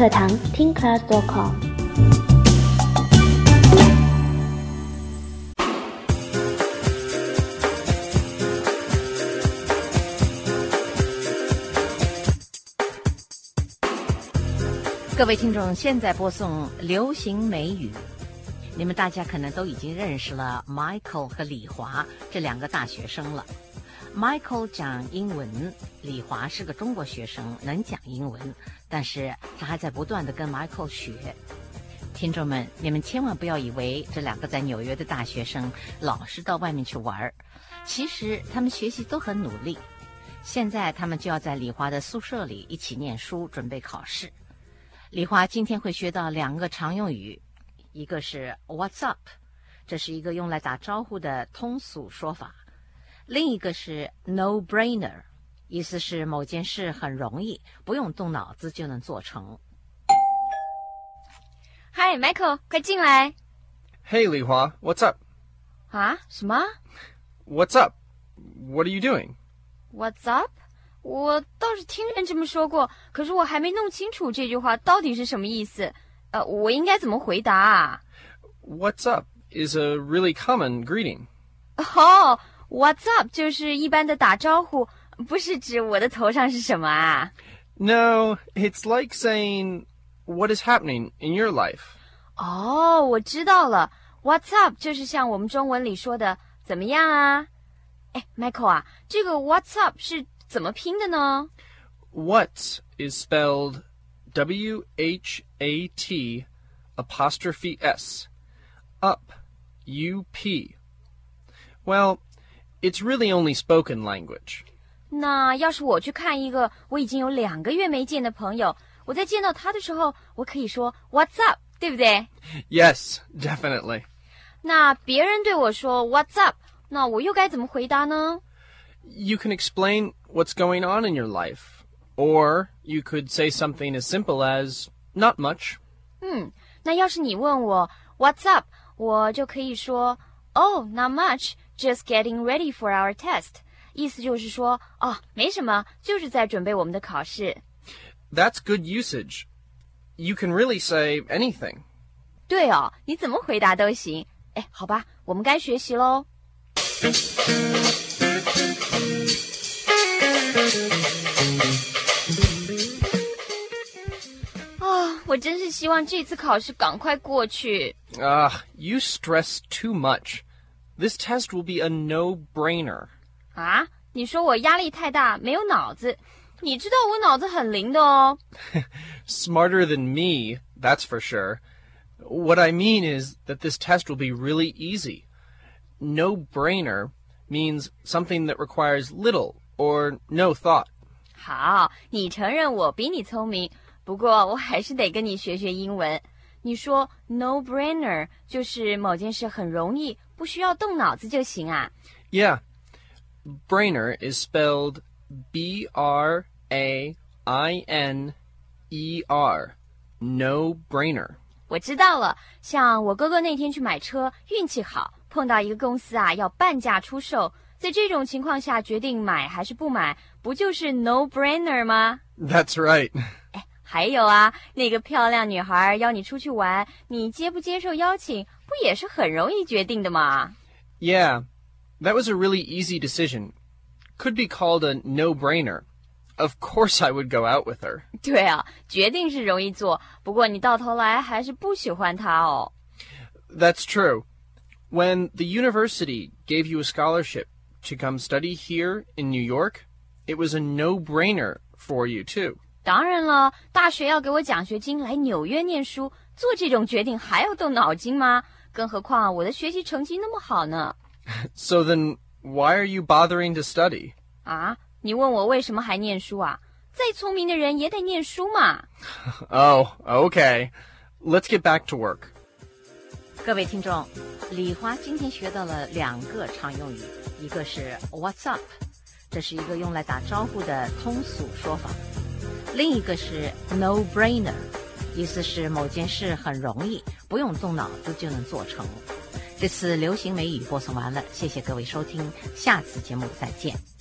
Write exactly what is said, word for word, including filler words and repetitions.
课堂 听 class 点 com。 各位听众，现在播送流行美语。你们大家可能都已经认识了 Michael 和李华这两个大学生了。Michael 讲英文，李华是个中国学生，能讲英文，但是他还在不断地跟 Michael 学。听众们，你们千万不要以为这两个在纽约的大学生老是到外面去玩，其实他们学习都很努力。现在他们就要在李华的宿舍里一起念书，准备考试。李华今天会学到两个常用语，一个是 What's up， 这是一个用来打招呼的通俗说法，另一个是 No-brainer， 意思是某件事很容易，不用动脑子就能做成。 嗨 Michael， 快进来。 Hey 李华 What's up？ 啊？什么？ What's up? What are you doing? What's up？我倒是听人这么说过，可是我还没弄清楚这句话到底是什么意思。呃，我应该怎么回答啊？ What's up is a really common greeting. 哦、oh, What's up 就是一般的打招呼，不是指我的头上是什么啊？ No, it's like saying, what is happening in your life? 哦、oh, 我知道了， What's up 就是像我们中文里说的怎么样啊？哎 Michael 啊，这个 What's up 是怎么拼的呢？ What is spelled W H A T apostrophe S. Up, U P. Well, it's really only spoken language. 那要是我去看一个我已经有两个月没见的朋友，我在见到他的时候，我可以说 What's up， 对不对？ Yes, definitely. 那别人对我说 What's up， 那我又该怎么回答呢？ You can explain what's going on in your life, or you could say something as simple as, not much. 嗯，那要是你问我 What's up， 我就可以说 Oh, not much, just getting ready for our test. 意思就是说，哦，没什么，就是在准备我们的考试。 That's good usage. You can really say anything. 对哦，你怎么回答都行。哎，好吧，我们该学习咯。啊，我真是希望这次考试赶快过去。 Ah, uh, you stress too much. This test will be a no-brainer. 啊，你说我压力太大，没有脑子。你知道我脑子很灵的哦。 Smarter than me, that's for sure. What I mean is that this test will be really easy. No-brainer means something that requires little or no thought. 好，你承认我比你聪明，不过我还是得跟你学学英文。你说 no-brainer 就是某件事很容易，不需要动脑子就行啊。 Yeah. Brainer is spelled B R A I N E R. No-brainer. 我知道了，像我哥哥那天去买车，运气好，碰到一个公司啊要半价出售，在这种情况下决定买还是不买，不就是 no-brainer 吗？ That's right. 哎，还有啊，那个漂亮女孩邀你出去玩，你接不接受邀请，不也是很容易决定的吗？ Yeah, that was a really easy decision. Could be called a no-brainer. Of course I would go out with her. 对啊，决定是容易做，不过你到头来还是不喜欢她哦。 That's true. When the university gave you a scholarship to come study here in New York, it was a no-brainer for you too. 当然了，大学要给我奖学金来纽约念书，做这种决定还要动脑筋吗？更何况我的学习成绩那么好呢。 So then, why are you bothering to study? 啊，你问我为什么还念书啊？再聪明的人也得念书嘛。 Oh, okay. Let's get back to work. 各位听众，李华今天学到了两个常用语，一个是 What's up， 这是一个用来打招呼的通俗说法，另一个是 No-brainer， 意思是某件事很容易，不用动脑子就能做成。这次流行美语播送完了，谢谢各位收听，下次节目再见。